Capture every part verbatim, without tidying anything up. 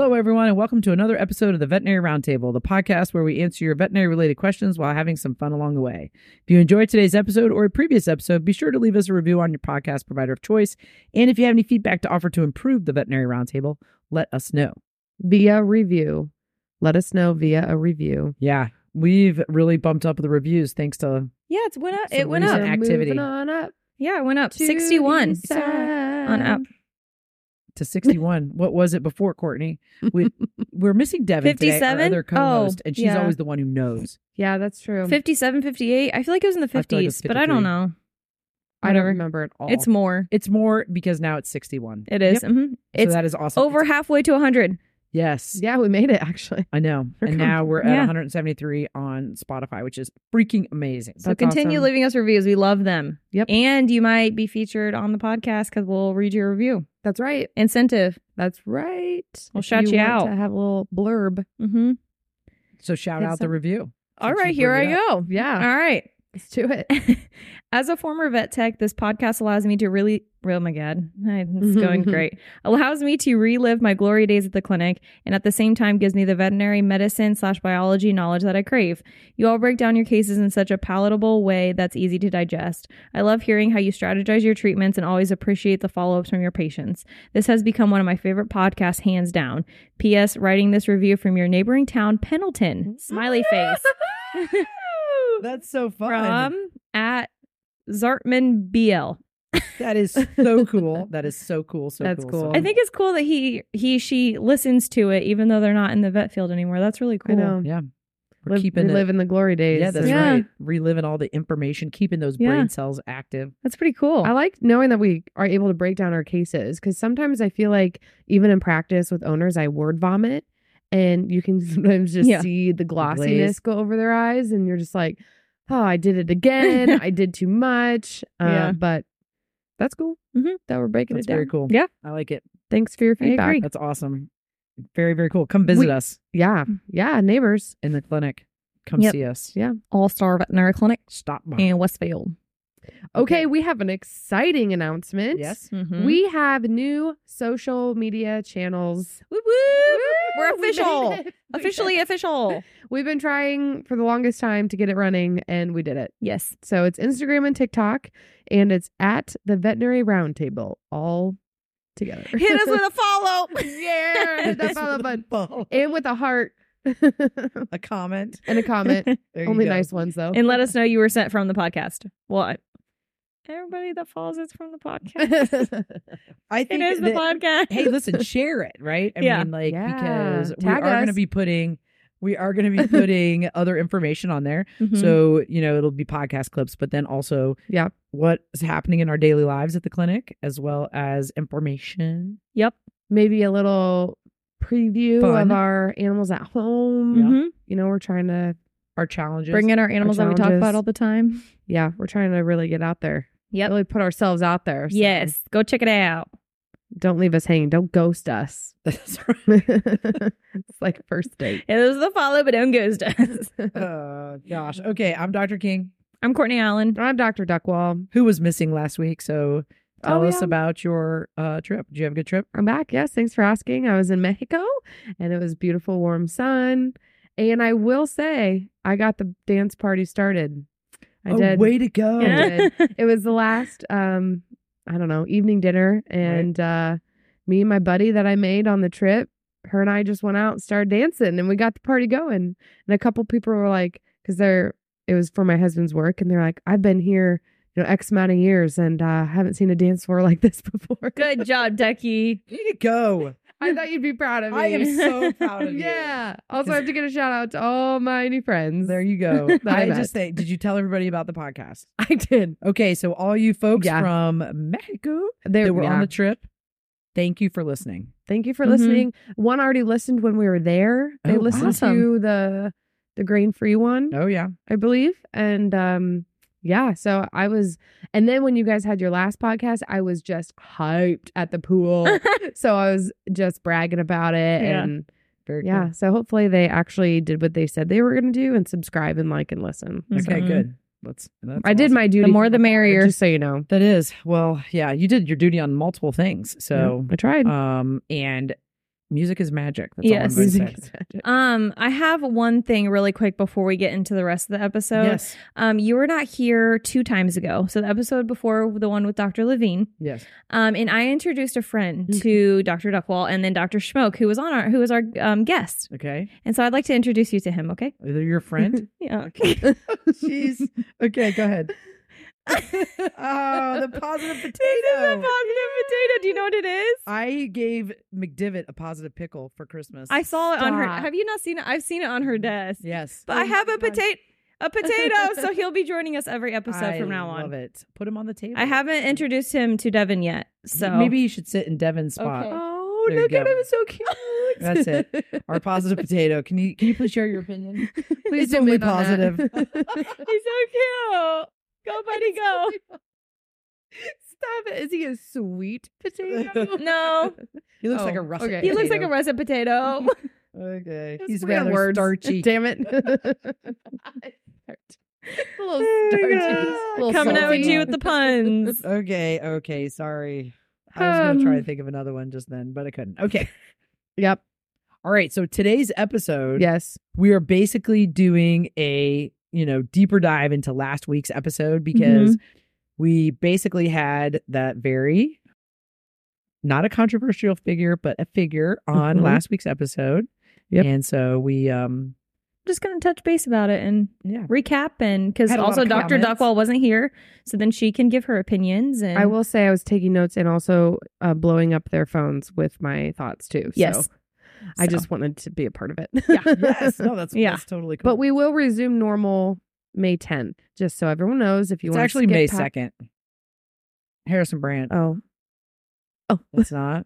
Hello, everyone, and welcome to another episode of the Veterinary Roundtable, the podcast where we answer your veterinary-related questions while having some fun along the way. If you enjoyed today's episode or a previous episode, be sure to leave us a review on your podcast provider of choice. And if you have any feedback to offer to improve the Veterinary Roundtable, let us know. Via review. Let us know via a review. Yeah, we've really bumped up the reviews thanks to Yeah, it's went up. some It went up. recent activity. Moving on up Yeah, it went up. to sixty-one the side. on app. to sixty-one. What was it before, Courtney? We, we're missing Devin today, our fifty-seven? other co-host, Oh, and she's yeah. always the one who knows. Yeah, that's true. fifty-seven, fifty-eight. I feel like it was in the I feel like it was fifties, but I don't fifty-three. know. I don't Whatever. remember at all. It's more. It's more because now it's sixty-one. It is. Yep. Mhm. So It's that is awesome. over halfway to one hundred. Yes. Yeah, we made it actually. I know. We're And com- now we're at Yeah. one hundred seventy-three on Spotify, which is freaking amazing. So That's continue awesome. leaving us reviews. We love them. Yep. And you might be featured on the podcast because we'll read your review. That's right. Incentive. That's right. We'll If shout you want out. to have a little blurb. Mm-hmm. So shout Yes, out the sir. review. All Since right, you here bring I it up. go. Yeah. All right. Let's do it. As a former vet tech, this podcast allows me to really, oh my God, it's going great. Allows me to relive my glory days at the clinic and at the same time gives me the veterinary medicine slash biology knowledge that I crave. You all break down your cases in such a palatable way that's easy to digest. I love hearing how you strategize your treatments and always appreciate the follow-ups from your patients. This has become one of my favorite podcasts, hands down. P S. Writing this review from your neighboring town, Pendleton. Smiley face. That's so fun. From at Zartman B L. That is so cool. That is so cool. So That's cool. cool. So- I think it's cool that he, he, she listens to it even though they're not in the vet field anymore. That's really cool. I know. yeah. We're Live, keeping it. reliving the glory days. Yeah, that's Yeah. right. Reliving all the information, keeping those Yeah. brain cells active. That's pretty cool. I like knowing that we are able to break down our cases because sometimes I feel like even in practice with owners, I word vomit and you can sometimes just Yeah. see the glossiness glaze. go over their eyes and you're just like, oh, I did it again. I did too much. Uh, Yeah. But that's cool Mhm. that we're breaking That's it down. very cool. Yeah. I like it. Thanks for your I feedback. agree. That's awesome. Very, very cool. Come visit We- us Yeah. Yeah. Neighbors. in the clinic. Come Yep. see us. Yeah. All-Star Veterinary Clinic Stop by. in Westfield. Okay. We have an exciting announcement. Yes. Mhm. We have new social media channels. Woo woo! We're We made official. it. We Officially did it. official. We've been trying for the longest time to get it running and we did it. Yes. So it's Instagram and TikTok and it's at the Veterinary Roundtable all together. Hit us with a follow. yeah, hit that follow button. Ball. And with a heart A comment. and a comment. There you Only go. nice ones though. And let us know you were sent from the podcast. Well, I- everybody that follows us from the podcast. I It think is the that- podcast. hey, listen, share it, right? I Yeah. mean, like, Yeah. because we Tag are going to us. be putting, we are going to be putting other information on there. Mhm. So, you know, it'll be podcast clips, but then also Yeah. what is happening in our daily lives at the clinic, as well as information. Yep. Maybe a little preview Fun. of our animals at home. Yeah. Mhm. You know, we're trying to Our challenges. Bring in our animals that we talk challenges. about all the time. yeah, we're trying to really get out there. Yep. Really put ourselves out there. So Yes. Go check it out. Don't leave us hanging. Don't ghost us. That's right. It's like a first date. It was the follow, but don't ghost us. Oh, gosh. Okay. I'm Doctor King, I'm Courtney Allen. I'm Doctor Duckwall. who was missing last week. So tell Oh, us yeah. about your uh, trip. Did you have a good trip? I'm back. Yes, thanks for asking. I was in Mexico and it was beautiful, warm sun. And I will say, I got the dance party started. I oh, did. way to go. I did. It was the last, um, I don't know, evening dinner. And uh, me and my buddy that I made on the trip, her and I just went out and started dancing and we got the party going. And a couple people were like, because they're, it was for my husband's work. And they're like, I've been here, you know, X amount of years and uh, haven't seen a dance floor like this before. Good job, Ducky. Way to go. I thought you'd be proud of me. I am so proud of you. Yeah. Also, I have to get a shout out to all my new friends. There you go. That I I met. just say, did you tell everybody about the podcast? I did. Okay, so all you folks Yeah. from Mexico They that were yeah. on the trip, thank you for listening. Thank you for Mhm. listening. One already listened when we were there. They Oh, listened awesome. to the the grain free one, Oh yeah, I believe. And um yeah, so I was and then when you guys had your last podcast, I was just hyped at the pool. So I was just bragging about it Yeah. and very yeah, so hopefully they actually did what they said they were going to do and subscribe and like and listen. cool. Okay, Mhm. good. Let's. That's I did awesome. my duty. The more from the afar, merrier. Just so you know. That is well, yeah. You did your duty on multiple things. So, I tried. um, and Music is magic. That's Yes. all I'm going Music to is say. magic. Um, I have one thing really quick before we get into the rest of the episode. Yes. Um, you were not here two times ago. So the episode before, the one with Doctor Levine. Yes. Um, and I introduced a friend Okay. to Doctor Duckwall and then Doctor Schmoke, who was on our who was our um guest. Okay. And so I'd like to introduce you to him, okay? Are they your friend? Yeah. Okay. Jeez. Okay, go ahead. Oh, the positive This is a potato. positive potato. Do you know what it is? I gave McDivitt a positive pickle for Christmas. I saw it on her. Stop. Have you not seen it? I've seen it on her desk. Yes. But Oh I have my a gosh. potato, a potato. So he'll be joining us every episode I from now on. love it. Put him on the table. I haven't introduced him to Devin yet. So Maybe you should sit in Devin's spot. Okay. Oh, There you look at go. him. So cute. That's it. Our positive potato. Can you can you please share your opinion? Please It's zoom only in on that. positive. he's so cute. Go, buddy, go. Stop it. Is he a sweet potato? No, He looks Oh, like a russet. okay. he looks like a potato. russet potato. Okay. It's He's weird rather words. starchy. Damn it. a little starchy. a little Coming out with salty. you with the puns. Okay, okay, sorry. I was gonna try to Um, think of another one just then, but I couldn't. Okay. Yep. All right. So today's episode, Yes. we are basically doing a, you know, deeper dive into last week's episode because we basically had that very not a controversial figure, but a figure on Mhm. last week's episode. Yep. And so we um Just gonna touch base about it and yeah. recap, and because Had a lot also of Doctor comments. Duckwall wasn't here, so then she can give her opinions. And I will say I was taking notes and also uh, blowing up their phones with my thoughts too. Yes. So I So. just wanted to be a part of it. Yes. No, that's Yeah. that's totally cool. But we will resume normal May tenth, just so everyone knows if you it's want actually to skip May pa- second. Harrison Brandt. Oh. Oh. It's not.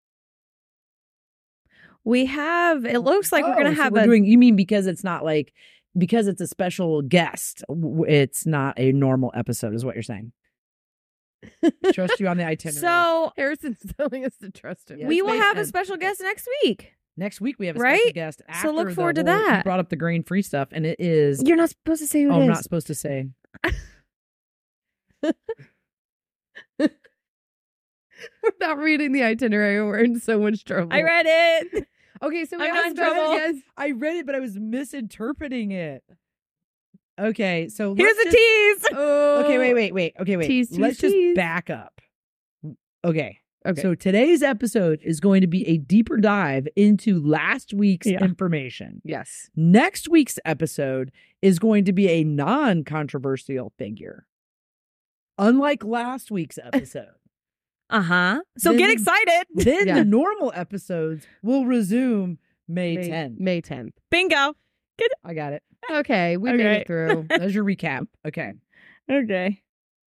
we have. It looks like we're Oh, gonna so have we're a. doing. You mean because it's not like because it's a special guest? w- It's not a normal episode, is what you're saying. Trust you on the itinerary. so Harrison's telling us to trust him. Yeah, we it's will May have a tenth. special guest next week. next week we have a Right? special guest. After So look the forward to whole- that. You brought up the grain free stuff, and it is. You're not supposed to say who Oh, it I'm is. not supposed to say. We're not reading the itinerary. We're in so much trouble. I read it. Okay, so we I'm have not in a special trouble. guest. I read it, but I was misinterpreting it. Okay, so Here's let's the just- tease. Oh. Okay, wait, wait, wait. Okay, wait. Tease, tease, Let's just tease. back up. Okay. Okay. So today's episode is going to be a deeper dive into last week's Yeah. information. yes. Next week's episode is going to be a non-controversial figure. Unlike last week's episode. Uh huh. So Then- get excited. Then Yeah. the normal episodes will resume May May tenth. May tenth. Bingo. I got it. Okay, we made Okay. it through. That's your recap. Okay. Okay.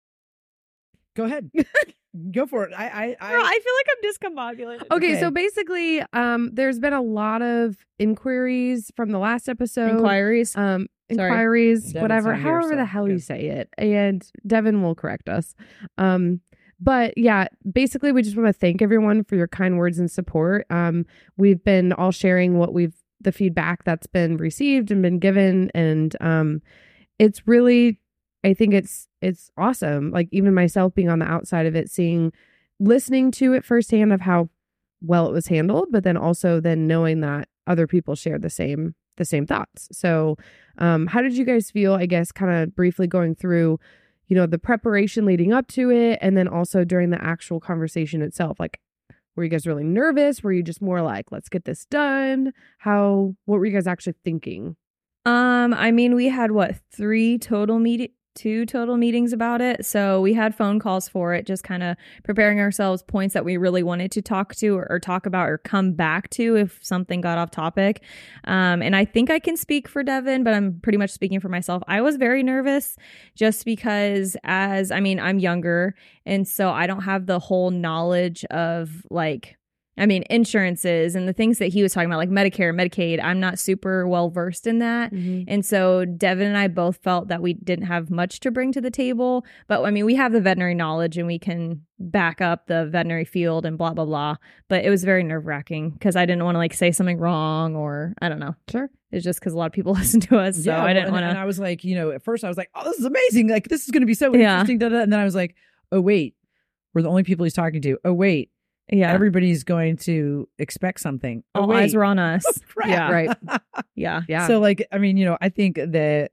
Go ahead. Go for it. I I, I, Girl, I feel like I'm discombobulated. Okay, Okay. so basically, um, there's been a lot of inquiries from the last episode. Inquiries. Um, Sorry. inquiries, Devin's whatever, not here, however the so hell you good. say it, and Devin will correct us. Um, but yeah, basically, we just want to thank everyone for your kind words and support. Um, we've been all sharing what we've the feedback that's been received and been given, and um, it's really, I think it's it's awesome. Like even myself being on the outside of it, seeing, listening to it firsthand of how well it was handled, but then also then knowing that other people share the same the same thoughts. So um how did you guys feel, I guess, kind of briefly going through, you know, the preparation leading up to it, and then also during the actual conversation itself? Like, were you guys really nervous? Were you just more like, let's get this done? How, what were you guys actually thinking? Um, I mean, we had what three total meeting, two total meetings about it. So we had phone calls for it, just kind of preparing ourselves, points that we really wanted to talk to or, or talk about or come back to if something got off topic. Um, and I think I can speak for Devin, but I'm pretty much speaking for myself. I was very nervous just because, as I mean, I'm younger, and so I don't have the whole knowledge of like. I mean, insurances and the things that he was talking about, like Medicare, Medicaid, I'm not super well versed in that. And so Devin and I both felt that we didn't have much to bring to the table. But I mean, we have the veterinary knowledge and we can back up the veterinary field and blah, blah, blah. But it was very nerve wracking because I didn't want to like say something wrong or I don't know. Sure. It's just because a lot of people listen to us. So Yeah, I well, didn't and, want and to. I was like, you know, at first I was like, oh, this is amazing. Like, this is going to be so Yeah. interesting. Da, da. And then I was like, oh, wait, we're the only people he's talking to. Oh, wait, Yeah. everybody's going to expect something. Oh, All wait. eyes were on us. Crap. Yeah. Right. Yeah. Yeah. So like, I mean, you know, I think that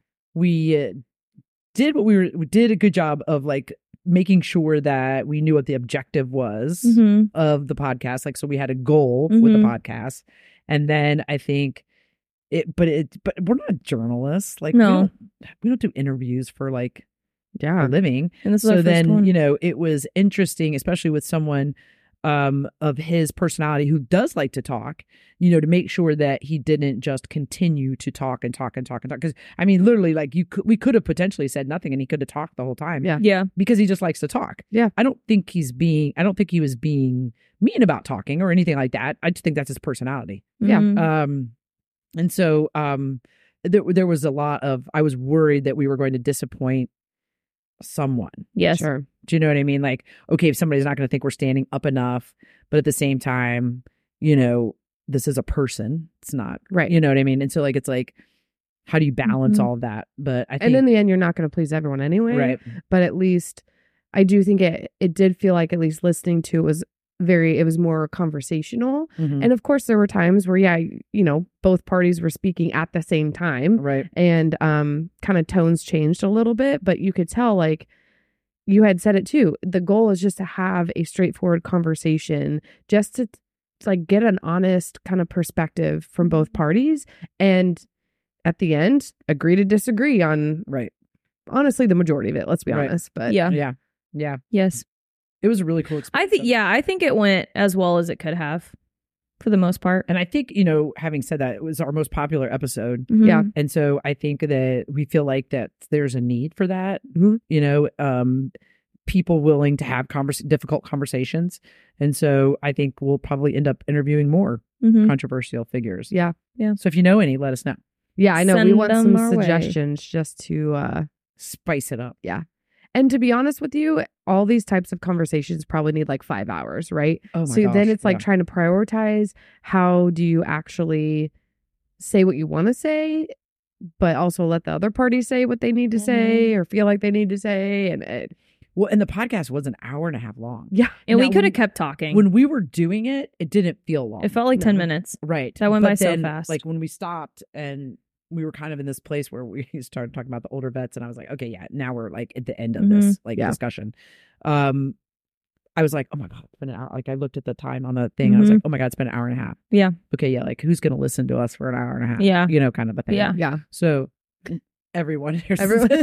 we uh, did what we were, we did a good job of like making sure that we knew what the objective was hmm of the podcast. Like, so we had a goal with the Mhm. podcast. And then I think it, but it, but we're not journalists. Like, No. we don't, we don't do interviews for like Yeah. a living. And this is So our first then, one. you know, it was interesting, especially with someone um, of his personality who does like to talk, you know, to make sure that he didn't just continue to talk and talk and talk and talk. Because I mean, literally, like you could, we could have potentially said nothing and he could have talked the whole time. Yeah. Yeah. Because he just likes to talk. Yeah. I don't think he's being, I don't think he was being mean about talking or anything like that. I just think that's his personality. Yeah. Mhm. Um, and so um, there, there was a lot of, I was worried that we were going to disappoint someone. Yes. Sure. Do you know what I mean? Like, okay, if somebody's not going to think we're standing up enough, but at the same time, you know, this is a person. It's not, Right. you know what I mean? And so, like, it's like, how do you balance Mhm. all of that? But I think, And in the end, you're not going to please everyone anyway. right, But at least I do think it it did feel like at least listening to it was very, it was more conversational. Mhm. And of course, there were times where, yeah, you know, both parties were speaking at the same time. right, And um, kind of tones changed a little bit, but you could tell, like, you had said it too. The goal is just to have a straightforward conversation, just to, to like get an honest kind of perspective from both parties, and at the end, agree to disagree on right, honestly the majority of it. Let's be Right. honest, but Yeah. yeah, yeah. Yes. It was a really cool I experience. think, yeah, I think it went as well as it could have for the most part. And I think, you know, having said that, it was our most popular episode. Mhm. Yeah. And so I think that we feel like that there's a need for that, Mhm. you know, um, people willing to have convers- difficult conversations. And so I think we'll probably end up interviewing more Mhm. controversial figures. yeah, So if you know any, let us know. yeah. I know we Send want them some our way. suggestions just to. uh Spice it up. And to be honest with you, all these types of conversations probably need like five hours, right? Oh my So gosh, then it's like yeah. trying to prioritize how do you actually say what you want to say, but also let the other party say what they need to say or feel like they need to say. And it, Well, and the podcast was an hour and a half long. yeah, And we Now, could when- have kept talking. When we were doing it, it didn't feel long. It felt like ten No. minutes. right. That went But by so then, fast. Like when we stopped and we were kind of in this place where we started talking about the older vets, and I was like, okay, yeah, now we're like at the end of this like Yeah. discussion. Um, I was like, oh my god, it's been an hour. Like I looked at the time on the thing, I was Mhm. like, oh my god, it's been an hour and a half. Yeah. Okay, yeah, like who's gonna listen to us for an hour and a half? Yeah. you know, kind of a thing. Yeah. yeah. So everyone, here's Everyone.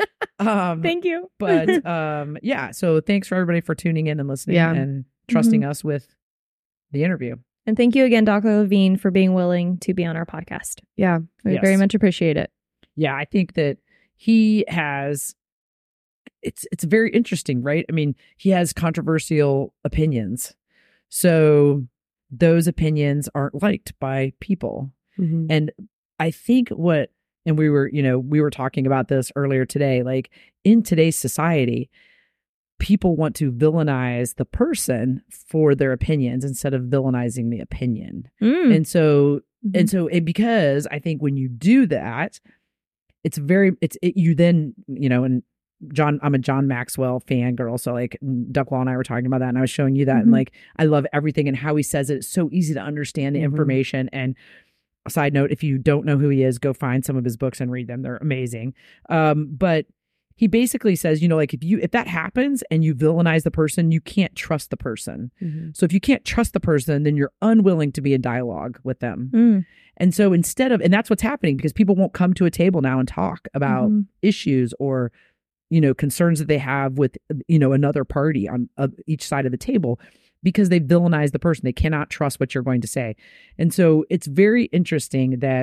um, Thank you. but um, yeah. So thanks for everybody for tuning in and listening Yeah. and trusting Mm-hmm. us with the interview. And thank you again, Doctor Levine, for being willing to be on our podcast. Yeah. We Yes. very much appreciate it. Yeah, I think that he has it's it's very interesting, right? I mean, he has controversial opinions. So those opinions aren't liked by people. Mhm. And I think what and we were, you know, we were talking about this earlier today, like in today's society, people want to villainize the person for their opinions instead of villainizing the opinion. Mm. And so Mhm. and so it, because I think when you do that, it's very it's it, you then you know and John I'm a John Maxwell fangirl, so like Duckwall and I were talking about that, and I was showing you that, Mhm. and like I love everything and how he says it. It's so easy to understand the Mhm. information. And a side note, if you don't know who he is, go find some of his books and read them. They're amazing. Um, but he basically says, you know, like if you if that happens and you villainize the person, you can't trust the person. Mhm. So if you can't trust the person, then you're unwilling to be in dialogue with them. Mm. And so instead of, and that's what's happening because people won't come to a table now and talk about Mhm. issues or, you know, concerns that they have with, you know, another party on uh, each side of the table because they villainize the person. They cannot trust what you're going to say. And so it's very interesting that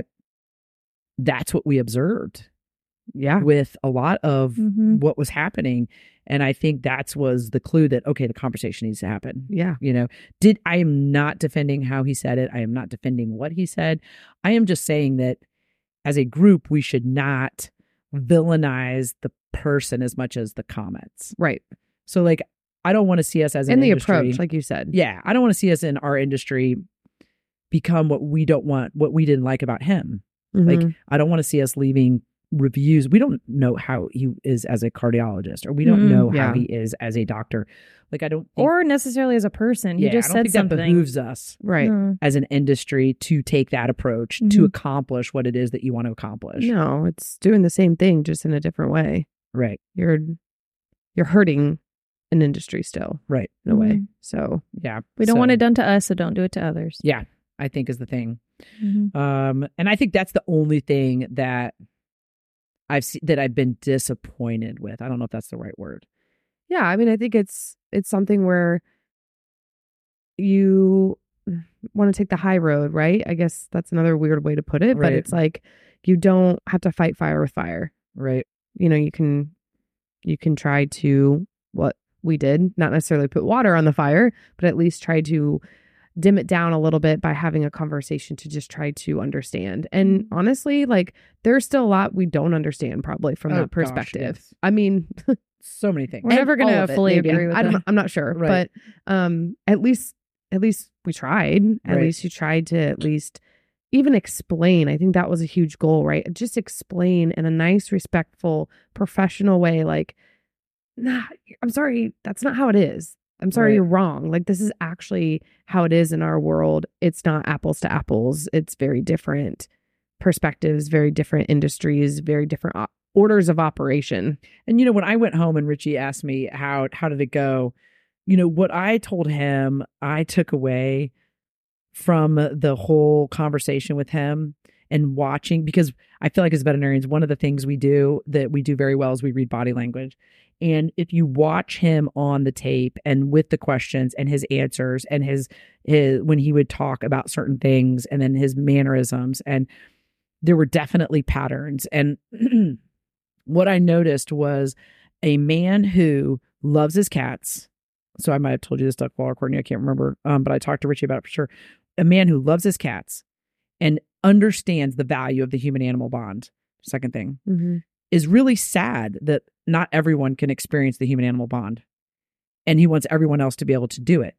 that's what we observed Yeah. with a lot of Mhm. what was happening. And I think that's was the clue that, okay, the conversation needs to happen. Yeah. You know, did I am not defending how he said it. I am not defending what he said. I am just saying that as a group, we should not villainize the person as much as the comments. Right. So like, I don't want to see us as an And the industry- approach, like you said. yeah, I don't want to see us in our industry become what we don't want, what we didn't like about him. Mhm. Like, I don't want to see us leaving reviews. We don't know how he is as a cardiologist, or we don't Mm, know yeah. how he is as a doctor. Like, I don't think, Or necessarily as a person. He yeah, just I don't said think something. that behooves us Right. No. as an industry to take that approach to Mhm. accomplish what it is that you want to accomplish. No, it's doing the same thing, just in a different way. Right. You're you're hurting an industry still, Right. in a way. Mhm. So Yeah. We don't So, want it done to us, so don't do it to others. Yeah, I think is the thing. Mhm. Um, and I think that's the only thing that I've seen that I've been disappointed with. I don't know if that's the right word. yeah, I mean, I think it's it's something where you want to take the high road, right? I guess that's another weird way to put it, but Right. it's like you don't have to fight fire with fire. Right. You know, you can you can try to what we did, not necessarily put water on the fire, but at least try to dim it down a little bit by having a conversation to just try to understand. And honestly, like there's still a lot we don't understand probably from Oh, that gosh, perspective. yes. I mean, So many things. We're never and gonna all of it, fully maybe. agree with I don't, it. I'm not sure, Right. but um, at least at least we tried. At Right. least you tried to at least even explain. I think that was a huge goal, right? Just explain in a nice, respectful, professional way. Like, nah, I'm sorry, that's not how it is. I'm sorry, Right. you're wrong. Like, this is actually how it is in our world. It's not apples to apples. It's very different perspectives, very different industries, very different op- orders of operation. And, you know, when I went home and Richie asked me how, how did it go? You know, what I told him, I took away from the whole conversation with him and watching, because I feel like as veterinarians, one of the things we do that we do very well is we read body language. And if you watch him on the tape and with the questions and his answers and his, his when he would talk about certain things and then his mannerisms, and there were definitely patterns. And what I noticed was a man who loves his cats. So I might have told you this, Duck Wall or Courtney, I can't remember. Um, but I talked to Richie about it for sure. A man who loves his cats and understands the value of the human animal bond. Second thing Mm-hmm. is really sad that not everyone can experience the human animal bond. And he wants everyone else to be able to do it.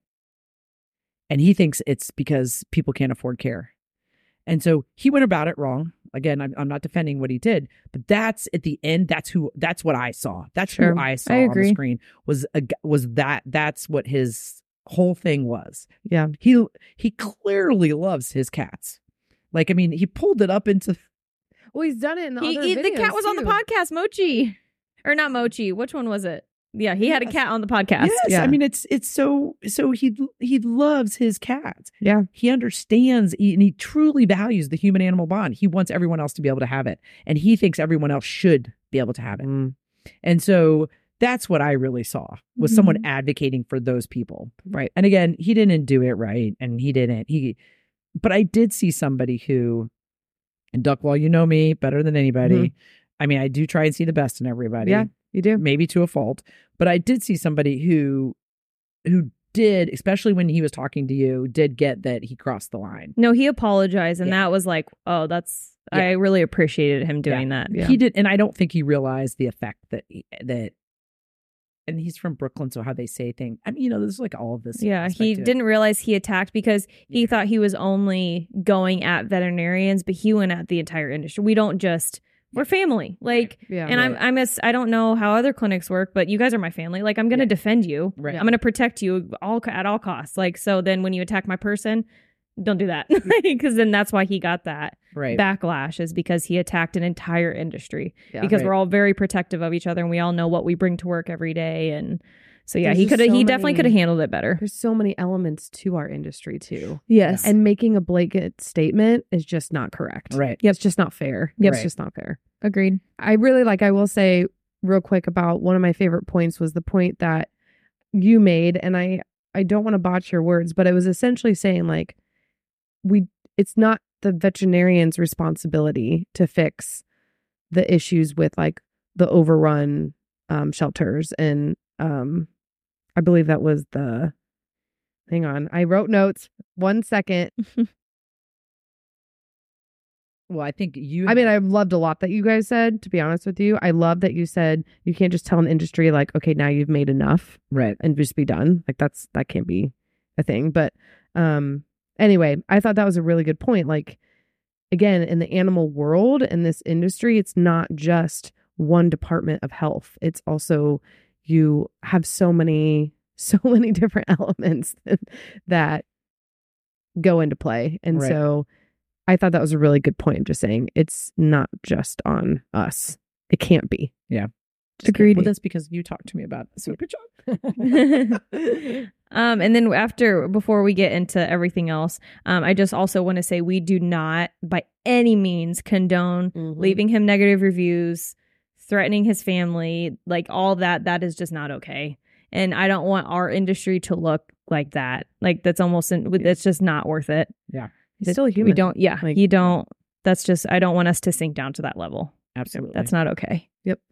And he thinks it's because people can't afford care. And so he went about it wrong. Again, I'm, I'm not defending what he did, but that's at the end. That's who, that's what I saw. That's Sure. who I saw I on the agree. screen was, a, g- was that, that's what his whole thing was. Yeah. He, he clearly loves his cats. Like, I mean, he pulled it up into, Well, he's done it in the He, other he- the videos, cat was on the too. podcast, Mochi. Or not Mochi. Which one was it? Yeah, he had a Yes. cat on the podcast. yes, Yeah. I mean, it's, it's so, so he, he loves his cats. Yeah. He understands he, and he truly values the human animal bond. He wants everyone else to be able to have it. And he thinks everyone else should be able to have it. Mm, And so that's what I really saw was Mhm. someone advocating for those people. right. And again, he didn't do it right. And he didn't, he, but I did see somebody who, and Duckwall, you know me better than anybody. I mean, I do try and see the best in everybody. Yeah, you do. Maybe to a fault, but I did see somebody who, who did, especially when he was talking to you, did get that he crossed the line. No, he apologized, and Yeah. that was like, oh, that's. Yeah. I really appreciated him doing that. Yeah. He did, and I don't think he realized the effect that he, that. And he's from Brooklyn, so how they say things. I mean, you know, there's like all of this. Yeah, aspect he to it. didn't realize he attacked because he Yeah. thought he was only going at veterinarians, but he went at the entire industry. We don't just we're family, like, Yeah. and I'm Right. I'm a, I don't know how other clinics work, but you guys are my family. Like, I'm gonna Yeah. defend you. Right. I'm gonna protect you all at all costs. Like, so then when you attack my person, don't do that, because then that's why he got that right. backlash, is because he attacked an entire industry. Yeah. because Right. we're all very protective of each other, and we all know what we bring to work every day. And so yeah, There's he just could have so he definitely many- could have handled it better. There's so many elements to our industry too. Yes. And making a blanket statement is just not correct. Right. It's just not fair. Yep. It's just not fair. Agreed. I really like, I will say real quick about one of my favorite points was the point that you made. And I, I don't want to botch your words, but it was essentially saying like, we, it's not the veterinarian's responsibility to fix the issues with like the overrun um, shelters. And um, I believe that was the, hang on, I wrote notes. One second. Well, I think you. I mean, I loved a lot that you guys said, to be honest with you. I love that you said you can't just tell an industry like, okay, now you've made enough right. and just be done. Like that's, that can't be a thing. But um, anyway, I thought that was a really good point. Like again, in the animal world, in this industry, it's not just one department of health. It's also, you have so many, so many different elements that, that go into play. And Right. so I thought that was a really good point of just saying it's not just on us. It can't be. Yeah. Just Agreed. Well, that's because you talked to me about it. So good job. um, and then after, before we get into everything else, um, I just also want to say we do not by any means condone Mhm. leaving him negative reviews, threatening his family, like all that. That is just not okay. And I don't want our industry to look like that. Like that's almost, in, it's just not worth it. He's still a human. We don't, yeah, Like- you don't, that's just, I don't want us to sink down to that level. Absolutely. That's not okay.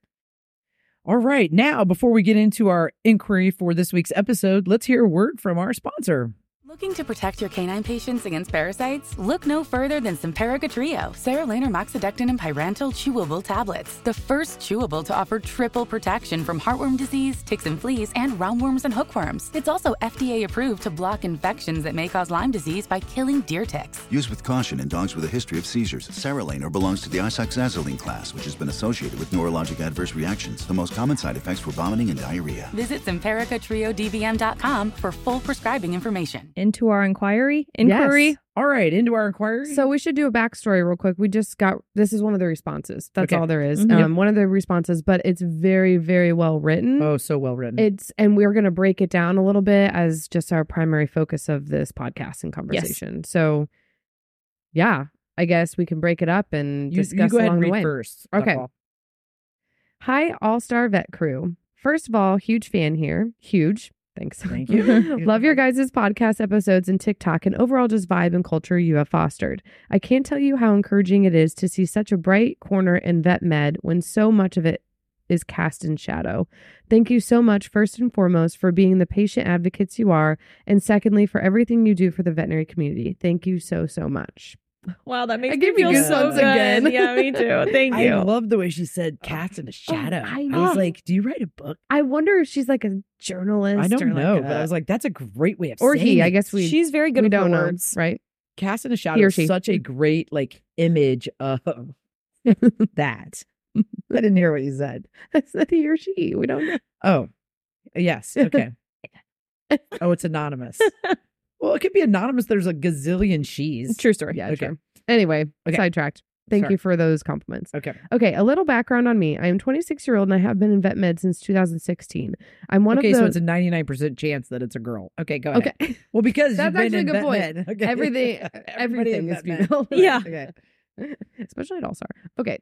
All right. Now, before we get into our inquiry for this week's episode, let's hear a word from our sponsor. Looking to protect your canine patients against parasites? Look no further than Simparica Trio, Serraline Moxidectin and Pyrantel chewable tablets. The first chewable to offer triple protection from heartworm disease, ticks and fleas, and roundworms and hookworms. It's also F D A approved to block infections that may cause Lyme disease by killing deer ticks. Use with caution in dogs with a history of seizures. Serraline belongs to the isoxazoline class, which has been associated with neurologic adverse reactions. The most common side effects were vomiting and diarrhea. Visit Simparica Trio D V M dot com for full prescribing information. Into our inquiry, inquiry. Yes. All right. Into our inquiry. So we should do a backstory real quick. We just got, this is one of the responses. That's Okay. all there is. Mhm. Um, one of the responses, but it's very, very well written. oh, so well written. It's, and we're going to break it down a little bit as just our primary focus of this podcast and conversation. So yeah, I guess we can break it up and you, discuss you go ahead along and the read way. first. Okay. Buckle. Hi, All Star Vet Crew. First of all, huge fan here. Huge. Thanks. Thank you. Love your guys' podcast episodes and TikTok and overall just vibe and culture you have fostered. I can't tell you how encouraging it is to see such a bright corner in vet med when so much of it is cast in shadow. Thank you so much, first and foremost, for being the patient advocates you are, and secondly, for everything you do for the veterinary community. Thank you so, so much. Wow, that makes I me give you feel so goosebumps good. again. Yeah, me too. Thank I you. love the way she said cast in a shadow. I I, know. was like, do you write a book? I wonder if she's like a journalist. I don't or know, like but I a- was like, that's a great way of or saying he. I it. guess we She's very good we with don't her know, words. right? Cast in a He shadow or is she. such a great like image of that. I didn't hear what you said. I said he or she. We don't know. Oh, yes. Okay. Oh, it's anonymous. Well, it could be anonymous. There's a gazillion she's. True story. Yeah, Okay. true. Anyway, Okay. sidetracked. Thank Sorry. you for those compliments. Okay. Okay, a little background on me. I am twenty-six year old and I have been in vet med since two thousand sixteen. I'm one okay, of so the it's a ninety-nine percent chance that it's a girl. Okay, go ahead. okay. Well, because That's you've been actually a in good vet point. med. Okay. Everything, Everybody everything in is vet med. female. Yeah. Okay. Especially at All Star. Okay.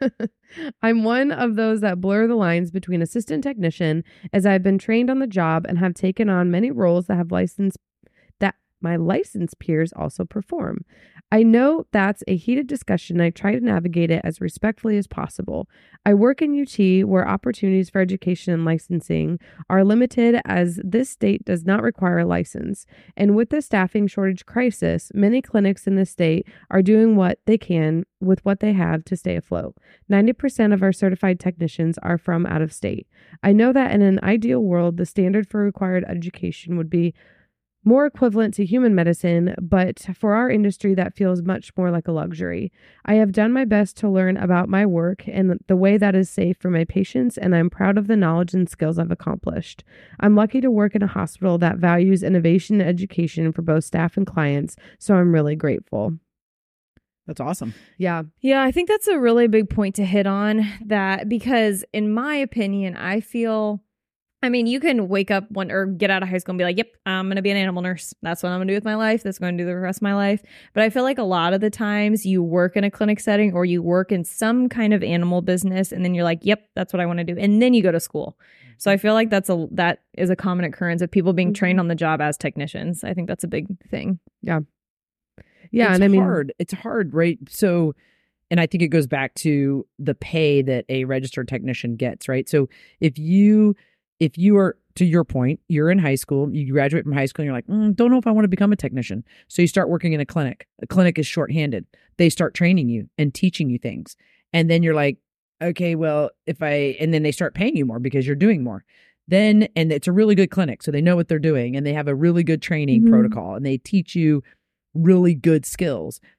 I'm one of those that blur the lines between assistant technician, as I've been trained on the job and have taken on many roles that have license that my licensed peers also perform. I know that's a heated discussion. I try to navigate it as respectfully as possible. I work in U T where opportunities for education and licensing are limited as this state does not require a license. And with the staffing shortage crisis, many clinics in the state are doing what they can with what they have to stay afloat. ninety percent of our certified technicians are from out of state. I know that in an ideal world, the standard for required education would be more equivalent to human medicine, but for our industry, that feels much more like a luxury. I have done my best to learn about my work and the way that is safe for my patients, and I'm proud of the knowledge and skills I've accomplished. I'm lucky to work in a hospital that values innovation and education for both staff and clients, so I'm really grateful. That's awesome. Yeah. Yeah, I think that's a really big point to hit on that because in my opinion, I feel I mean, you can wake up one or get out of high school and be like, yep, I'm going to be an animal nurse. That's what I'm going to do with my life. That's going to do the rest of my life. But I feel like a lot of the times you work in a clinic setting or you work in some kind of animal business and then you're like, yep, that's what I want to do. And then you go to school. So I feel like that's a that is a common occurrence of people being trained on the job as technicians. I think that's a big thing. Yeah. it's and I mean, hard. It's hard, right? So, and I think it goes back to the pay that a registered technician gets, right? So if you If you are, to your point, you're in high school, you graduate from high school and you're like, mm, don't know if I want to become a technician. So you start working in a clinic. A clinic is shorthanded. They start training you and teaching you things. And then you're like, okay, well, if I, and then they start paying you more because you're doing more. Then, and it's a really good clinic. So they know what they're doing and they have a really good training Mhm. protocol and they teach you really good skills.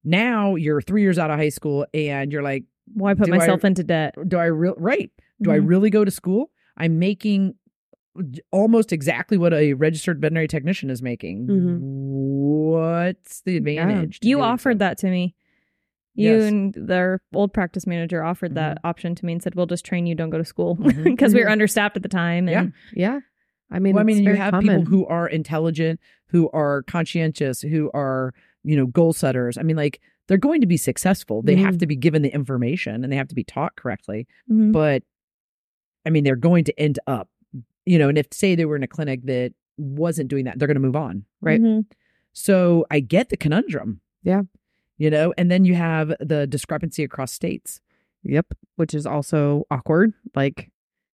Now you're three years out of high school and you're like, Why put Do myself I- into debt? do I real right? Do I Mhm. really go to school? I'm making almost exactly what a registered veterinary technician is making. Mhm. What's the advantage? to You doing offered so? that to me. You Yes. and their old practice manager offered that Mm-hmm. option to me and said, "We'll just train you. Don't go to school," Mhm. because we were understaffed at the time. And Yeah. I mean, Well, I it's mean, you very have common. people who are intelligent, who are conscientious, who are, you know, goal setters. I mean, like, they're going to be successful. They have Mhm. to be given the information and they have to be taught correctly. Mhm. But I mean, they're going to end up, you know, and if say they were in a clinic that wasn't doing that, they're going to move on. Right. Mhm. So I get the conundrum. Yeah. You know, and then you have the discrepancy across states. Yep. Which is also awkward. Like,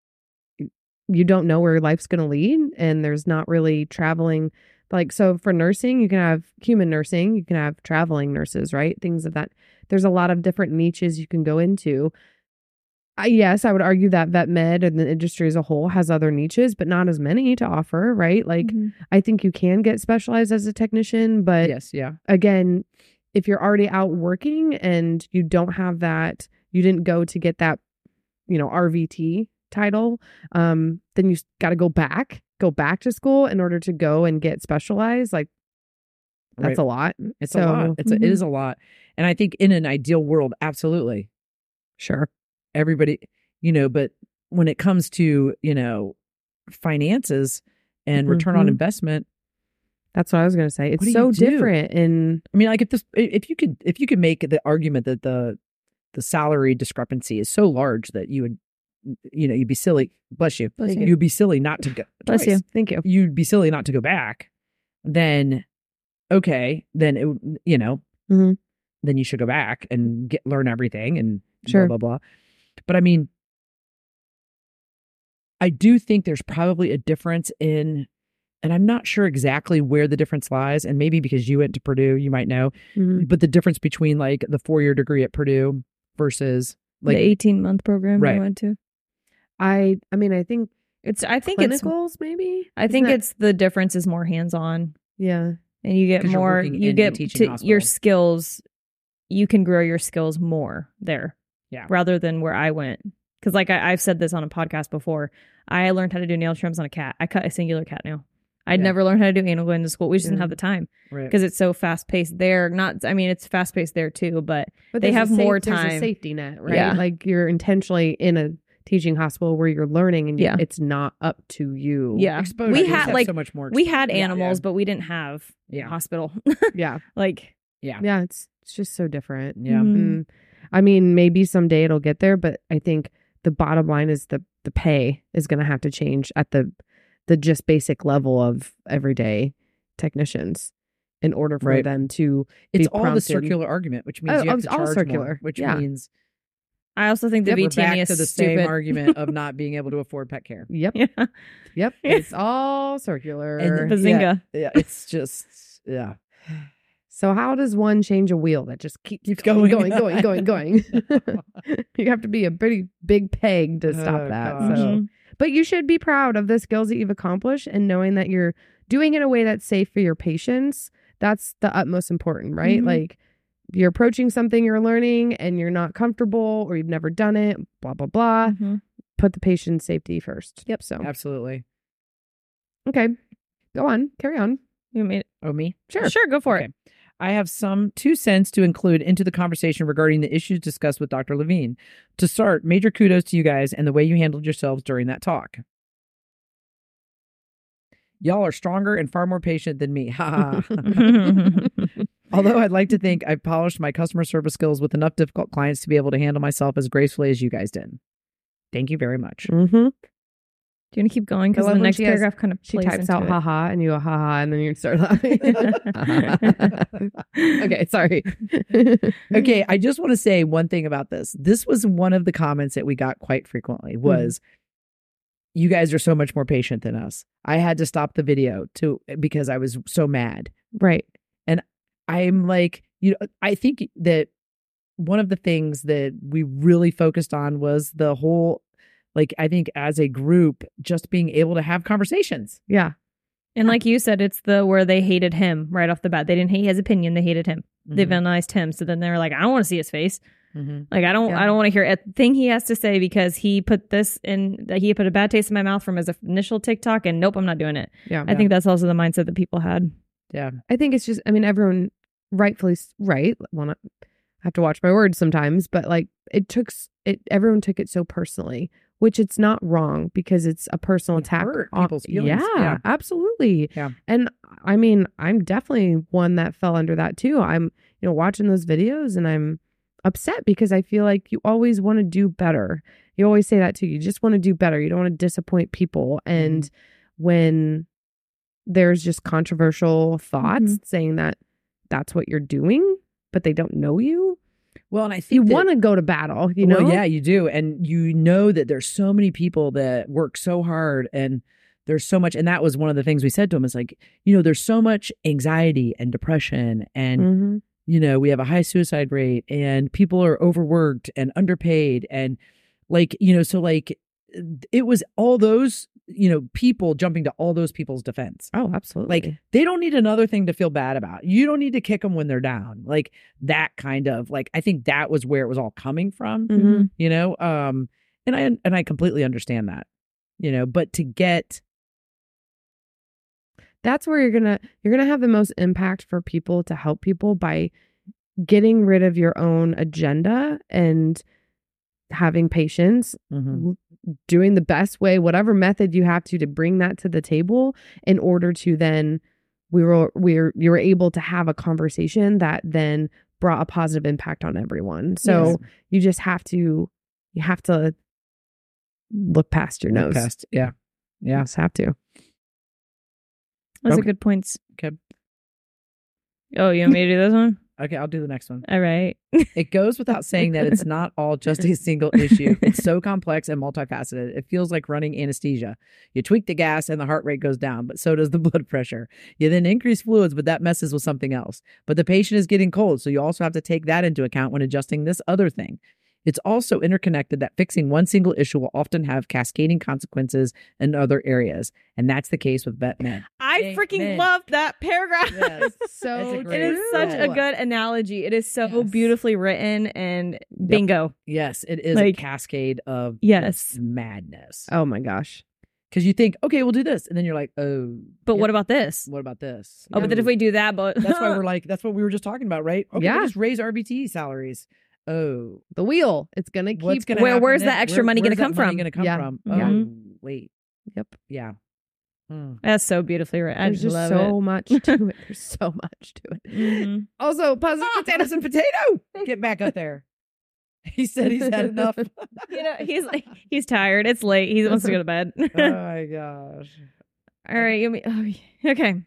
you don't know where life's going to lead, and there's not really traveling. Like, so for nursing, you can have human nursing, you can have traveling nurses, right? Things of that. There's a lot of different niches you can go into. I, yes, I would argue that vet med and the industry as a whole has other niches, but not as many to offer, right? Like, Mhm. I think you can get specialized as a technician, but Yes, yeah. again, if you're already out working and you don't have that, you didn't go to get that, you know, R V T title, um, then you got to go back, go back to school in order to go and get specialized. Like, that's Right. a lot. It's So, a lot. It's a, it Mhm. is a lot. And I think in an ideal world, absolutely. Sure. Everybody, you know, but when it comes to, you know, finances and return on Mhm. investment, That's what I was going to say. What It's do so you do? different. And I mean, like if this, if you could, if you could make the argument that the, the salary discrepancy is so large that you would, you know, you'd be silly, bless you, Bless you. you'd be silly not to go, Bless you. Joyce, thank you. you'd be silly not to go back, then, okay, then, it, you know, Mhm. then you should go back and get, learn everything and Sure. blah, blah, blah. But I mean, I do think there's probably a difference in, and I'm not sure exactly where the difference lies. And maybe because you went to Purdue, you might know, Mhm. but the difference between like the four year degree at Purdue versus like, the eighteen month program Right. I went to. I, I mean, I think It's. I think it's. clinicals maybe. I think Isn't that- it's the difference is more hands on, yeah. and you get 'Cause you're more. working You in a get teaching to your hospital. skills. You can grow your skills more there. Yeah. Rather than where I went, because like I, I've said this on a podcast before, I learned how to do nail trims on a cat. I cut a singular cat nail. I'd Yeah. never learned how to do anal gland in school. We just didn't Yeah. have the time right. because it's so fast paced there. Not. I mean, it's fast paced there too, but But They there's have a safe- more there's a time. safety net, right? Yeah. Like, you're intentionally in a teaching hospital where you're learning, and you- Yeah. it's not up to you. yeah, Exposure. we You just had have like so much more. we had yeah, animals, yeah. but we didn't have Yeah. hospital. Yeah. like Yeah. Yeah. It's it's just so different. Yeah. Mhm. Mm. I mean, maybe someday it'll get there, but I think the bottom line is the the pay is going to have to change at the the just basic level of everyday technicians in order for Right. them to. It's be all the prompted. circular argument, which means Oh, you have it's to all charge circular. more, which Yeah. means I also think the we're V T M E back is to the stupid. same argument of not being able to afford pet care. Yep. Yeah, Yep. It's all circular. And- bazinga. Yeah, it's just yeah. So how does one change a wheel that just keeps, Keeps going, going. going, going, going, going? You have to be a pretty big peg to stop Oh, that. gosh. So, Mhm. but you should be proud of the skills that you've accomplished and knowing that you're doing it in a way that's safe for your patients. That's the utmost important, right? Mhm. Like, you're approaching something you're learning and you're not comfortable or you've never done it, blah, blah, blah. Mhm. Put the patient's safety first. Yep. So, Absolutely. okay. Go on. Carry on. You made Oh, me? Sure. Sure, go for Okay. it. I have some two cents to include into the conversation regarding the issues discussed with Doctor Levine. To start, major kudos to you guys and the way you handled yourselves during that talk. Y'all are stronger and far more patient than me. Ha ha. Although I'd like to think I've polished my customer service skills with enough difficult clients to be able to handle myself as gracefully as you guys did. Thank you very much. Mm-hmm. Do you want to keep going? I Because love the when next she has- paragraph kind of She plays types into out it. haha and you go haha and then you start laughing. Okay, sorry. Okay, I just want to say one thing about this. This was one of the comments that we got quite frequently was you guys are so much more patient than us. I had to stop the video to because I was so mad. Right. I'm like, you know, I think that one of the things that we really focused on was the whole, like, I think as a group, just being able to have conversations. Yeah. And like you said, it's the where they hated him right off the bat. They didn't hate his opinion. They hated him. Mm-hmm. They villainized him. So then they were like, I don't want to see his face. Mm-hmm. Like, I don't, Yeah. I don't want to hear a thing he has to say because he put this in, that he put a bad taste in my mouth from his initial TikTok and nope, I'm not doing it. Yeah. I think that's also the mindset that people had. Yeah. I think it's just, I mean, everyone rightfully s- right. Well, not, I have to watch my words sometimes, but like it took, s- it, everyone took it so personally, which it's not wrong because it's a personal It attack. hurt on- people's feelings. Yeah, Yeah. absolutely. Yeah. And I mean, I'm definitely one that fell under that too. I'm, you know, watching those videos and I'm upset because I feel like you always want to do better. You always say that too. You just want to do better. You don't want to disappoint people. And Mm-hmm. when there's just controversial thoughts Mhm. saying that that's what you're doing, but they don't know you, Well, and I think you that- want to go to battle, you know? Well, yeah, you do. And you know that there's so many people that work so hard and there's so much. And that was one of the things we said to him is like, you know, there's so much anxiety and depression and, Mhm. you know, we have a high suicide rate and people are overworked and underpaid. And like, you know, so like it was all those, you know, people jumping to all those people's defense. Oh, absolutely. Like they don't need another thing to feel bad about. You don't need to kick them when they're down. Like that kind of like, I think that was where it was all coming from. Mhm. You know, um, and I and I completely understand that. You know, but to get that's where you're gonna you're gonna have the most impact for people to help people by getting rid of your own agenda and having patience, Mhm. doing the best way, whatever method you have to to bring that to the table in order to then we were we were you were able to have a conversation that then brought a positive impact on everyone. So Yes. you just have to you have to look past your Look nose. past- yeah, You yeah. just have to. Those Okay. are good points. Okay, Oh, you want me to do this one? okay, I'll do the next one. All right. It goes without saying that it's not all just a single issue. It's so complex and multifaceted. It feels like running anesthesia. You tweak the gas and the heart rate goes down, but so does the blood pressure. You then increase fluids, but that messes with something else. But the patient is getting cold, so you also have to take that into account when adjusting this other thing. It's also interconnected that fixing one single issue will often have cascading consequences in other areas. And that's the case with vet med. I freaking Amen. love that paragraph. Yes. So That's a It great- is such a True. good analogy. It is so Yes. beautifully written and bingo. Yes, it is Like- a cascade of Yes. madness. Oh my gosh. Because you think, okay, we'll do this. And then you're like, oh. But yep, what about this? What about this? Oh, but then if we do that, but That's why we're like, that's what we were just talking about, right? Okay, Yeah. we'll just raise R B T salaries. Oh. The wheel. It's gonna keep What's gonna Where- happen where's then? that extra Where- money gonna where's that come money from? gonna come Yeah. from? Yeah. Oh, wait. Yep. Yeah. Hmm. that's so beautifully written. I There's just just love so it. much to it. There's so much to it. Mhm. Also, puzzle Potatoes and potato. Get back up there. He said he's had enough. You know, he's like he's tired. It's late. He wants to go to bed. Oh my gosh. All right, you mean oh, yeah. Okay.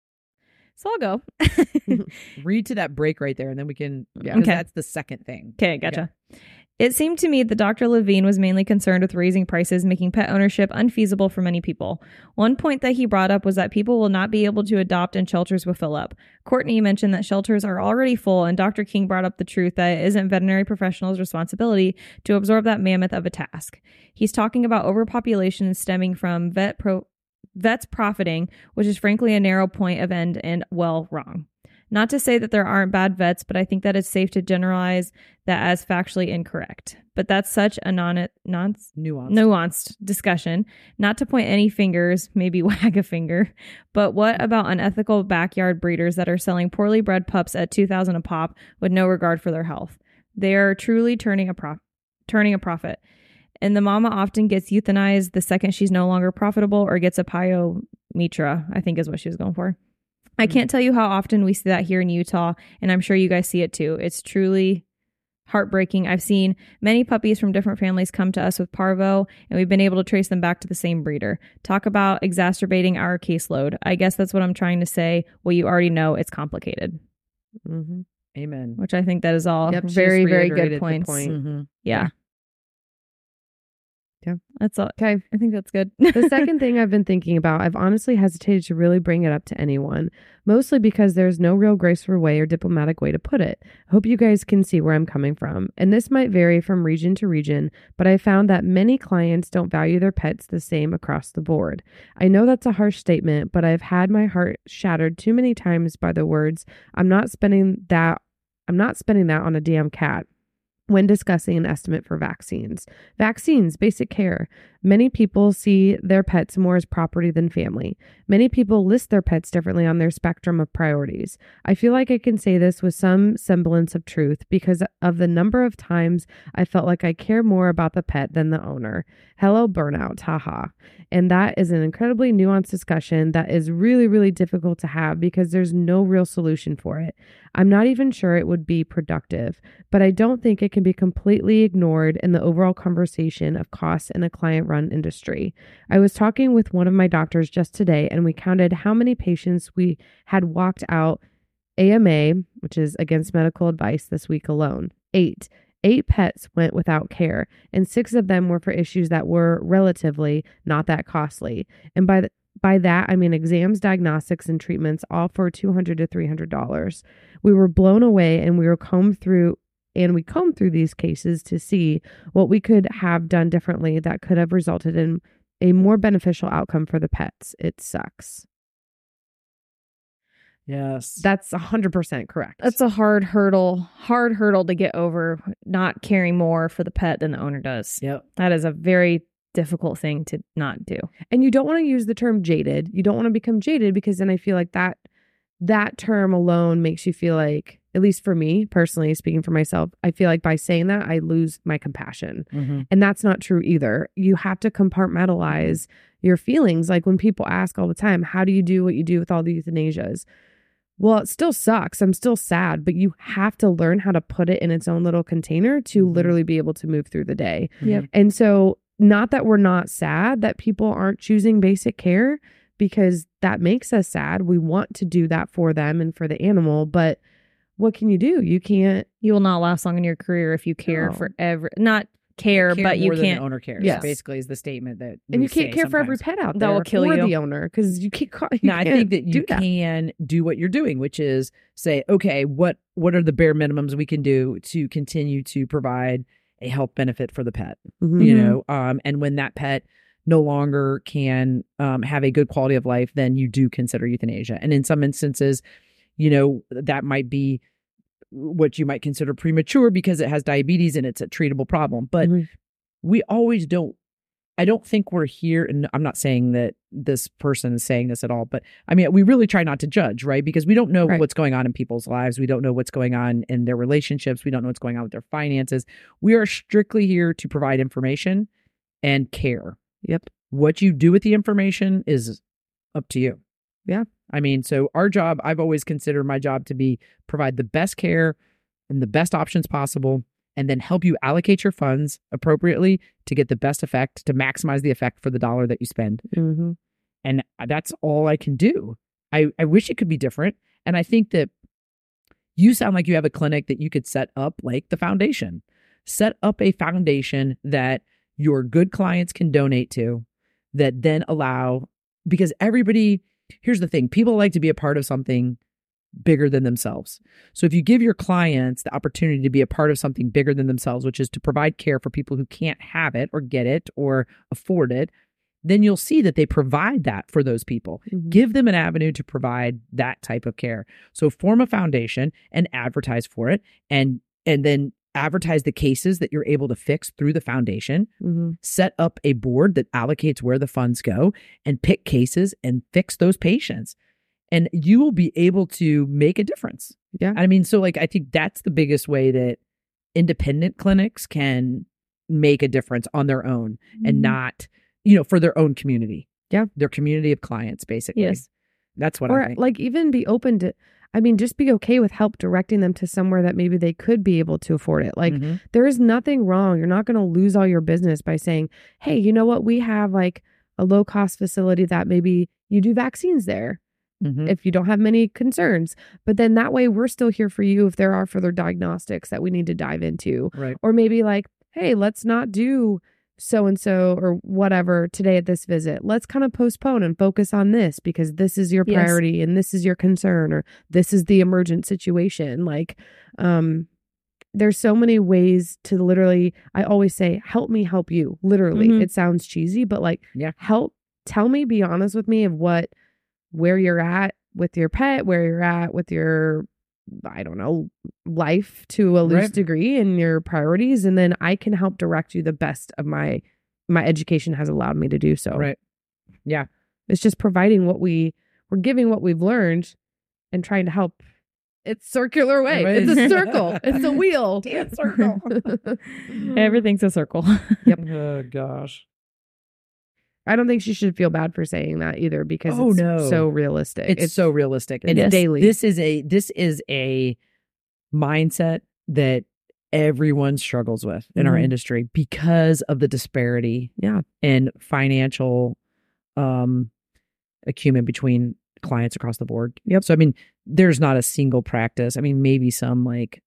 So I'll go. Read to that break right there, and then we can. Yeah. Okay. That's the second thing. Okay, gotcha. It seemed to me that Doctor Levine was mainly concerned with raising prices, making pet ownership unfeasible for many people. One point that he brought up was that people will not be able to adopt and shelters will fill up. Courtney mentioned that shelters are already full, and Doctor King brought up the truth that it isn't veterinary professionals' responsibility to absorb that mammoth of a task. He's talking about overpopulation stemming from vet pro- vets profiting, which is frankly a narrow point of end and, well, wrong. Not to say that there aren't bad vets, but I think that it's safe to generalize that as factually incorrect. But that's such a non, non Nuance. nuanced discussion. Not to point any fingers, maybe wag a finger, but what about unethical backyard breeders that are selling poorly bred pups at two thousand dollars a pop with no regard for their health? They are truly turning a prof- turning a profit. And the mama often gets euthanized the second she's no longer profitable or gets a pyometra, I think is what she was going for. I can't tell you how often we see that here in Utah, and I'm sure you guys see it too. It's truly heartbreaking. I've seen many puppies from different families come to us with parvo, and we've been able to trace them back to the same breeder. Talk about exacerbating our caseload. I guess that's what I'm trying to say. Well, you already know it's complicated, Mm-hmm. Amen. which I think that is all Yep, she very, just very reiterated good the points. point. Mhm. Yeah. That's all. Okay. I think that's good. The second thing I've been thinking about, I've honestly hesitated to really bring it up to anyone, mostly because there's no real graceful way or diplomatic way to put it. I hope you guys can see where I'm coming from. And this might vary from region to region, but I found that many clients don't value their pets the same across the board. I know that's a harsh statement, but I've had my heart shattered too many times by the words, I'm not spending that, I'm not spending that on a damn cat, when discussing an estimate for vaccines. Vaccines, basic care. Many people see their pets more as property than family. Many people list their pets differently on their spectrum of priorities. I feel like I can say this with some semblance of truth because of the number of times I felt like I care more about the pet than the owner. Hello, burnout, haha. And that is an incredibly nuanced discussion that is really, really difficult to have because there's no real solution for it. I'm not even sure it would be productive, but I don't think it can be completely ignored in the overall conversation of costs in a client-run industry. I was talking with one of my doctors just today, and we counted how many patients we had walked out A M A, which is against medical advice, this week alone. Eight. Eight pets went without care, and six of them were for issues that were relatively not that costly. And by the By that, I mean exams, diagnostics, and treatments, all for two hundred dollars to three hundred dollars. We were blown away, and we were combed through, and we combed through these cases to see what we could have done differently that could have resulted in a more beneficial outcome for the pets. It sucks. Yes. That's one hundred percent correct. That's a hard hurdle, hard hurdle to get over, not caring more for the pet than the owner does. Yep. That is a very difficult thing to not do. And you don't want to use the term jaded. You don't want to become jaded because then I feel like that that term alone makes you feel like, at least for me personally, speaking for myself, I feel like by saying that I lose my compassion. Mm-hmm. And that's not true either. You have to compartmentalize your feelings. Like when people ask all the time, how do you do what you do with all the euthanasias? Well, it still sucks. I'm still sad, but you have to learn how to put it in its own little container to Mm-hmm. literally be able to move through the day. Yep. And so not that we're not sad that people aren't choosing basic care, because that makes us sad. We want to do that for them and for the animal, but what can you do? You can't. You will not last long in your career if you care No. for every, not care, Care but you more than can't. the owner cares. Yes. Basically, is the statement that And we you can't say care for every sometimes. pet out That there will kill or you. the owner because you can't. You No, I can't think that you do that. can do what you're doing, which is say, okay, what what are the bare minimums we can do to continue to provide a health benefit for the pet? Mhm. You know, um, and when that pet no longer can um, have a good quality of life, then you do consider euthanasia. And in some instances, you know, that might be what you might consider premature because it has diabetes and it's a treatable problem. But Mhm. we always don't, I don't think we're here. And I'm not saying that this person is saying this at all, but I mean, we really try not to judge, right? Because we don't know Right. what's going on in people's lives. We don't know what's going on in their relationships. We don't know what's going on with their finances. We are strictly here to provide information and care. Yep. What you do with the information is up to you. Yeah. I mean, so our job, I've always considered my job to be provide the best care and the best options possible, and then help you allocate your funds appropriately to get the best effect, to maximize the effect for the dollar that you spend. Mhm. And that's all I can do. I, I wish it could be different. And I think that you sound like you have a clinic that you could set up like the foundation. Set up a foundation that your good clients can donate to, that then allow, because everybody, here's the thing, people like to be a part of something bigger than themselves. So if you give your clients the opportunity to be a part of something bigger than themselves, which is to provide care for people who can't have it or get it or afford it, then you'll see that they provide that for those people. Mhm. Give them an avenue to provide that type of care. So form a foundation and advertise for it, and and then advertise the cases that you're able to fix through the foundation. Mhm. Set up a board that allocates where the funds go and pick cases and fix those patients. And you will be able to make a difference. Yeah. I mean, so like, I think that's the biggest way that independent clinics can make a difference on their own and not, you know, for their own community. Yeah. Their community of clients, basically. Yes. That's what Or I think. like even be open to, I mean, just be okay with help directing them to somewhere that maybe they could be able to afford it. Like Mhm. there is nothing wrong. You're not going to lose all your business by saying, hey, you know what? We have like a low cost facility that maybe you do vaccines there Mhm. if you don't have many concerns. But then that way we're still here for you if there are further diagnostics that we need to dive into. Right. Or maybe like, hey, let's not do so-and-so or whatever today at this visit. Let's kind of postpone and focus on this because this is your Yes. priority and this is your concern or this is the emergent situation. Like, um, there's so many ways to literally, I always say, help me help you. Literally. Mhm. It sounds cheesy, but like, Yeah. help, tell me, be honest with me of what, where you're at with your pet, where you're at with your, I don't know, life to a loose Right. degree and your priorities. And then I can help direct you the best of my, my education has allowed me to do so. Right. Yeah. It's just providing what we, we're giving what we've learned and trying to help. It's circular way. Right. It's a circle. It's a wheel. Damn circle. Everything's a circle. Yep. Oh gosh. I don't think she should feel bad for saying that either because Oh, it's no. so realistic. It's, so realistic. it's And daily. This is a this is a mindset that everyone struggles with in our Mhm. industry because of the disparity Yeah. in financial um acumen between clients across the board. Yep. So I mean, there's not a single practice. I mean, maybe some like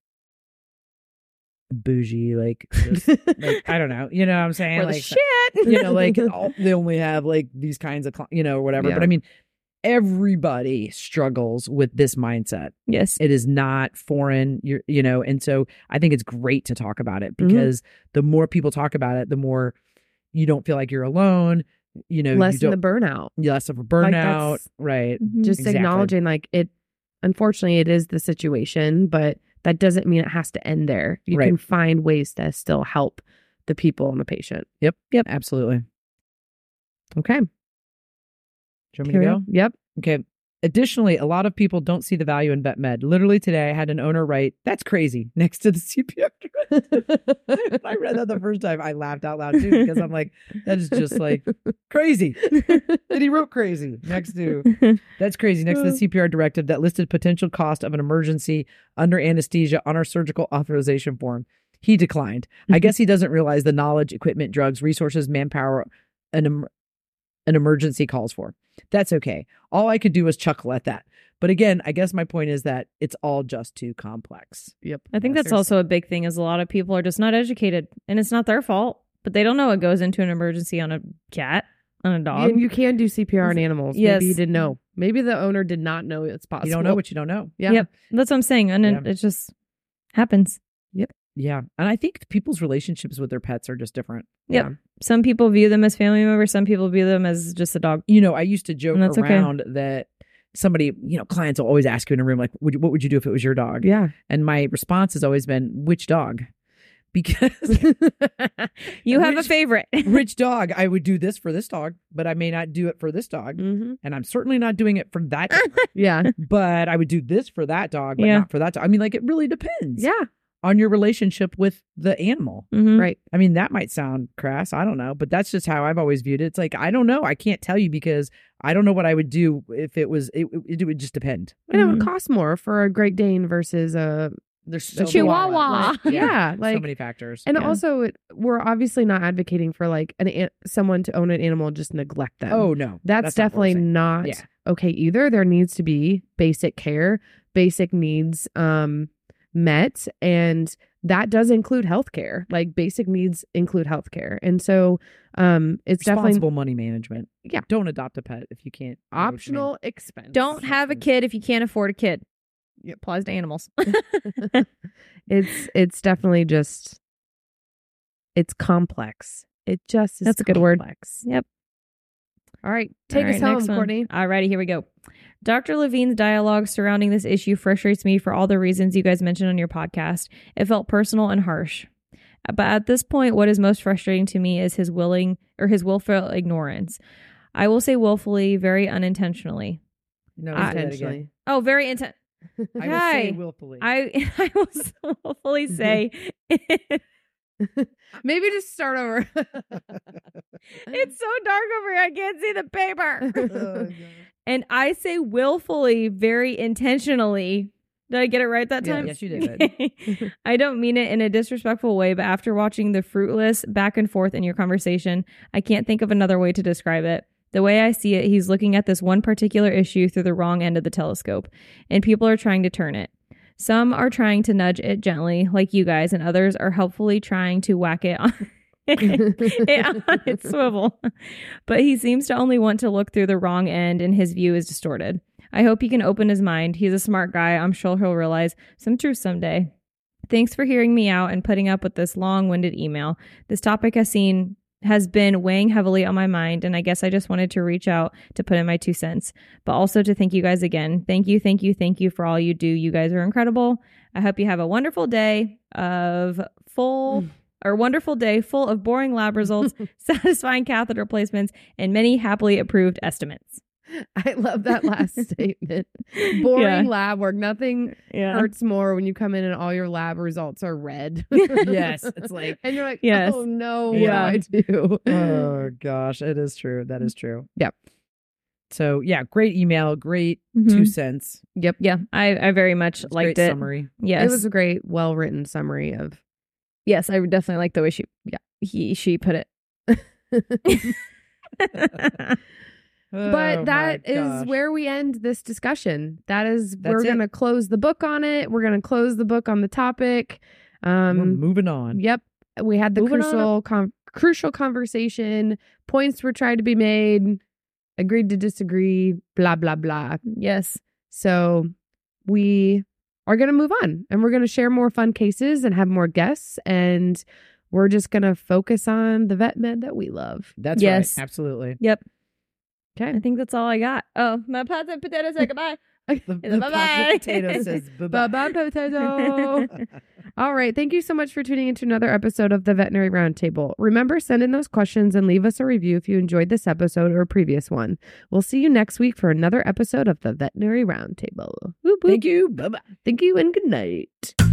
bougie, like, just, like I don't know. You know what I'm saying? Or the like shit. you know, like all, they only have like these kinds of, cli- you know, whatever. Yeah. But I mean, everybody struggles with this mindset. Yes. It is not foreign, you're, you know, and so I think it's great to talk about it Mhm. because the more people talk about it, the more you don't feel like you're alone. You know, Less you in the don't, burnout. less of a burnout, that's- right? Mhm. Just Exactly. acknowledging like it, unfortunately, it is the situation, but that doesn't mean it has to end there. You Right. can find ways to still help the people and the patient. Yep, yep, absolutely. Okay. Do you want me to Carry go? on. Yep. Okay. Additionally, a lot of people don't see the value in vet med. Literally today, I had an owner write, "That's crazy," next to the C P R directive. I read that the first time. I laughed out loud too because I'm like, that is just like crazy. And he wrote crazy next to, that's crazy, next to the C P R directive that listed potential cost of an emergency under anesthesia on our surgical authorization form. He declined. I guess he doesn't realize the knowledge, equipment, drugs, resources, manpower, an, em- an emergency calls for. That's okay. All I could do was chuckle at that. But again, I guess my point is that it's all just too complex. Yep. I think Yes, that's there's- also a big thing is a lot of people are just not educated and it's not their fault, but they don't know what goes into an emergency on a cat, on a dog. And you can do C P R on animals. Yes. Maybe you didn't know. Maybe the owner did not know it's possible. You don't know what you don't know. Yeah. Yep. That's what I'm saying. And it, Yeah. it just happens. Yeah. And I think people's relationships with their pets are just different. Yep. Yeah. Some people view them as family members. Some people view them as just a dog. You know, I used to joke And that's okay. around that somebody, you know, clients will always ask you in a room, like, would you, what would you do if it was your dog? Yeah. And my response has always been, which dog? Because You have a Which- favorite. which dog? I would do this for this dog, but I may not do it for this dog. hmm And I'm certainly not doing it for that dog. Yeah. But I would do this for that dog, but Yeah. not for that dog. I mean, like, it really depends Yeah. on your relationship with the animal. Mhm. Right. I mean, that might sound crass. I don't know, but that's just how I've always viewed it. It's like, I don't know. I can't tell you because I don't know what I would do if it was, it, it would just depend. And it would Mhm. cost more for a Great Dane versus a There's so so Chihuahua. many, yeah, so like many factors. and Yeah. also it, we're obviously not advocating for like an an- someone to own an animal and just neglect them. oh, no. that's, not what we're definitely saying. not Yeah. okay either. There needs to be basic care, basic needs um met, and that does include healthcare. Like basic needs include healthcare, and so um it's Responsible definitely money management. Yeah. Don't adopt a pet if you can't. you know what I mean? optional expense. Don't have a kid if you can't afford a kid. It applies to animals. It's it's definitely just it's complex. It just is That's a good word. complex. Yep. All right, take All us right, home, next one. Courtney. Alrighty, here we go. Doctor Levine's dialogue surrounding this issue frustrates me for all the reasons you guys mentioned on your podcast. It felt personal and harsh. But at this point, what is most frustrating to me is his willing or his willful ignorance. I will say willfully, very unintentionally. No, I- say that again. Intentionally. Oh, very intent. I will say Hi. willfully. I I will willfully say Maybe just start over. it's so dark over here. I can't see the paper. Oh, God. And I say willfully, very intentionally. Did I get it right that Yeah, time? yes, you did. I don't mean it in a disrespectful way, but after watching the fruitless back and forth in your conversation, I can't think of another way to describe it. The way I see it, he's looking at this one particular issue through the wrong end of the telescope, and people are trying to turn it. Some are trying to nudge it gently, like you guys, and others are helpfully trying to whack it on it, on its swivel. But he seems to only want to look through the wrong end and his view is distorted. I hope he can open his mind. He's a smart guy. I'm sure he'll realize some truth someday. Thanks for hearing me out and putting up with this long-winded email. This topic has seen has been weighing heavily on my mind, and I guess I just wanted to reach out to put in my two cents, but also to thank you guys again. Thank you, thank you, thank you for all you do. You guys are incredible. I hope you have a wonderful day of full or wonderful day full of boring lab results, satisfying catheter placements, and many happily approved estimates. I love that last statement. Boring Yeah. lab work. Nothing Yeah. hurts more when you come in and all your lab results are red. Yes, it's like, and you're like, Yes. oh no, Yeah. what do I do? oh gosh, it is true. That is true. Yep. So yeah, great email, great Mhm. two cents. Yep. Yeah, I, I very much It's liked great it. summary. Yes. It was a great, well written summary of. Yes, I definitely like the way she, yeah, he, she put it. But Oh, that my is gosh. where we end this discussion. That is, That's we're it. going to close the book on it. We're going to close the book on the topic. We're Um, moving on. Yep. We had the Moving on. crucial, com- crucial conversation. Points were tried to be made. Agreed to disagree. Blah, blah, blah. Yes. So we are going to move on and we're going to share more fun cases and have more guests. And we're just going to focus on the vet med that we love. That's Yes. right. Absolutely. Yep. Okay. I think that's all I got. Oh, my pots and potatoes say goodbye. The, Bye-bye. the positive potato says bye-bye. Bye-bye, potato. All right. Thank you so much for tuning into another episode of the Veterinary Roundtable. Remember, send in those questions and leave us a review if you enjoyed this episode or a previous one. We'll see you next week for another episode of the Veterinary Roundtable. Whoop, whoop. Thank you. Bye-bye. Thank you and good night.